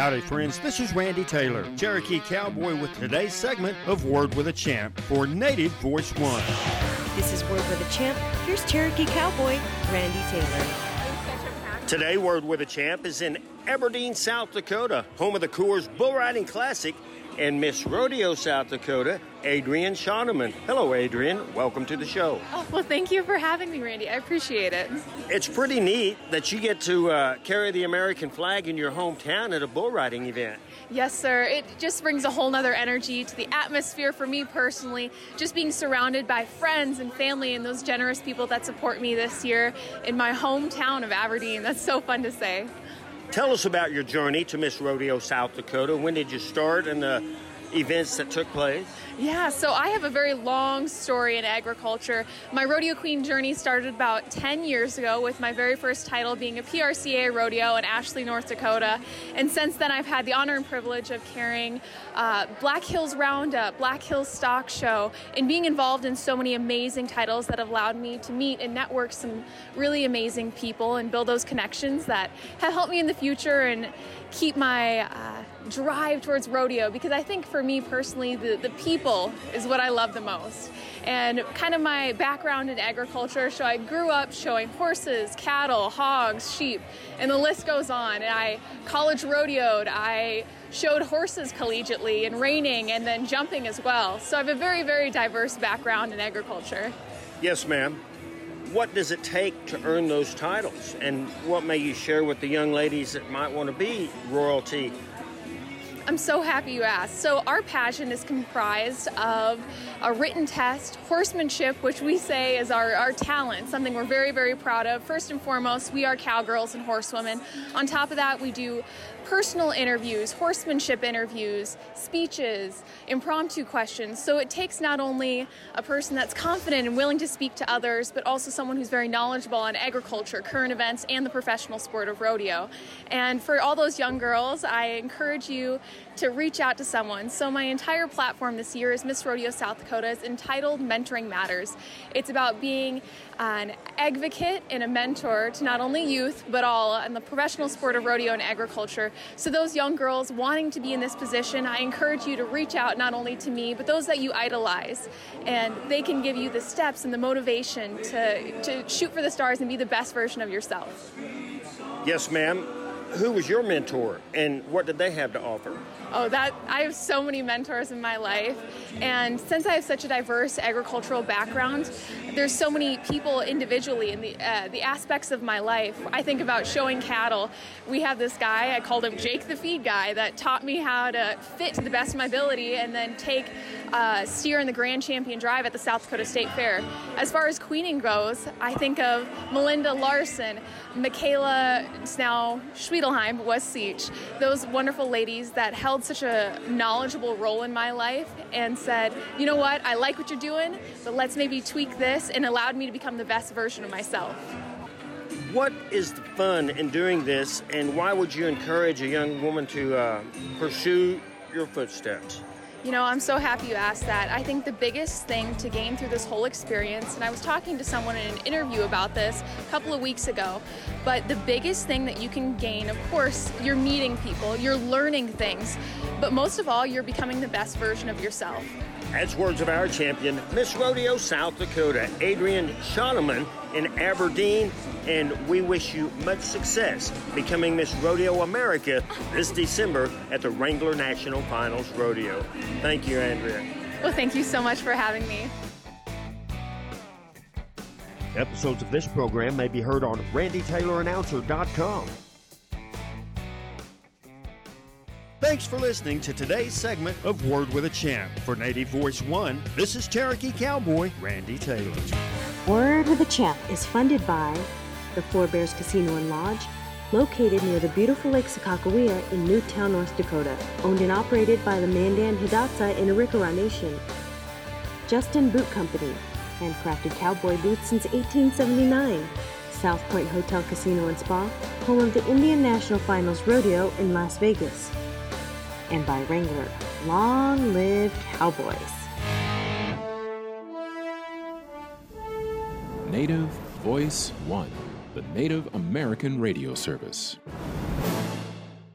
Howdy, friends. This is Randy Taylor, Cherokee Cowboy, with today's segment of Word with a Champ for Native Voice One. This is Word with a Champ. Here's Cherokee Cowboy, Randy Taylor. Today, Word with a Champ is in Aberdeen, South Dakota, home of the Coors Bull Riding Classic, and Miss Rodeo, South Dakota, Adrienne Schoeneman. Hello, Adrienne. Welcome to the show. Oh, well, thank you for having me, Randy. I appreciate it. It's pretty neat that you get to carry the American flag in your hometown at a bull riding event. Yes, sir. It just brings a whole nother energy to the atmosphere for me personally. Just being surrounded by friends and family and those generous people that support me this year in my hometown of Aberdeen. That's so fun to say. Tell us about your journey to Miss Rodeo, South Dakota. When did you start and the events that took place? Yeah, so I have a very long story in agriculture. My rodeo queen journey started about 10 years ago with my very first title being a PRCA rodeo in Ashley, North Dakota. And since then, I've had the honor and privilege of carrying Black Hills Roundup, Black Hills Stock Show, and being involved in so many amazing titles that have allowed me to meet and network some really amazing people and build those connections that have helped me in the future and keep my drive towards rodeo, because I think for me personally, the people is what I love the most. And kind of my background in agriculture, so I grew up showing horses, cattle, hogs, sheep, and the list goes on. And I college rodeoed, I showed horses collegiately and reining and then jumping as well. So I have a very, very diverse background in agriculture. Yes, ma'am. What does it take to earn those titles? And what may you share with the young ladies that might want to be royalty? I'm so happy you asked. So our pageant is comprised of a written test, horsemanship, which we say is our talent, something we're very, very proud of. First and foremost, we are cowgirls and horsewomen. On top of that, we do personal interviews, horsemanship interviews, speeches, impromptu questions. So it takes not only a person that's confident and willing to speak to others, but also someone who's very knowledgeable on agriculture, current events, and the professional sport of rodeo. And for all those young girls, I encourage you to reach out to someone. So my entire platform this year is Miss Rodeo South Dakota is entitled Mentoring Matters. It's about being an advocate and a mentor to not only youth, but all in the professional sport of rodeo and agriculture. So those young girls wanting to be in this position, I encourage you to reach out not only to me, but those that you idolize. And they can give you the steps and the motivation to shoot for the stars and be the best version of yourself. Yes, ma'am. Who was your mentor and what did they have to offer? I have so many mentors in my life, and since I have such a diverse agricultural background, there's so many people individually in the aspects of my life. I think about showing cattle. We have this guy, I called him Jake the Feed Guy, that taught me how to fit to the best of my ability and then take steer in the Grand Champion Drive at the South Dakota State Fair. As far as queening goes, I think of Melinda Larson, Michaela, now Schwedelheim, was Siege. Those wonderful ladies that held such a knowledgeable role in my life and said, you know what, I like what you're doing, but let's maybe tweak this, and allowed me to become the best version of myself. What is the fun in doing this, and why would you encourage a young woman to pursue your footsteps? You know, I'm so happy you asked that. I think the biggest thing to gain through this whole experience, and I was talking to someone in an interview about this a couple of weeks ago, but the biggest thing that you can gain, of course, you're meeting people, you're learning things, but most of all, you're becoming the best version of yourself. That's words of our champion, Miss Rodeo South Dakota, Adrienne Schoeneman in Aberdeen, and we wish you much success becoming Miss Rodeo America this December at the Wrangler National Finals Rodeo. Thank you, Andrea. Well, thank you so much for having me. Episodes of this program may be heard on randytaylorannouncer.com. Thanks for listening to today's segment of Word with a Champ. For Native Voice One, this is Cherokee Cowboy Randy Taylor. Word with a Champ is funded by the Four Bears Casino and Lodge, located near the beautiful Lake Sakakawea in Newtown, North Dakota, owned and operated by the Mandan Hidatsa in Arikara Nation. Justin Boot Company, handcrafted cowboy boots since 1879. South Point Hotel Casino and Spa, home of the Indian National Finals Rodeo in Las Vegas. And by Wrangler, long live cowboys. Native Voice One, the Native American radio service.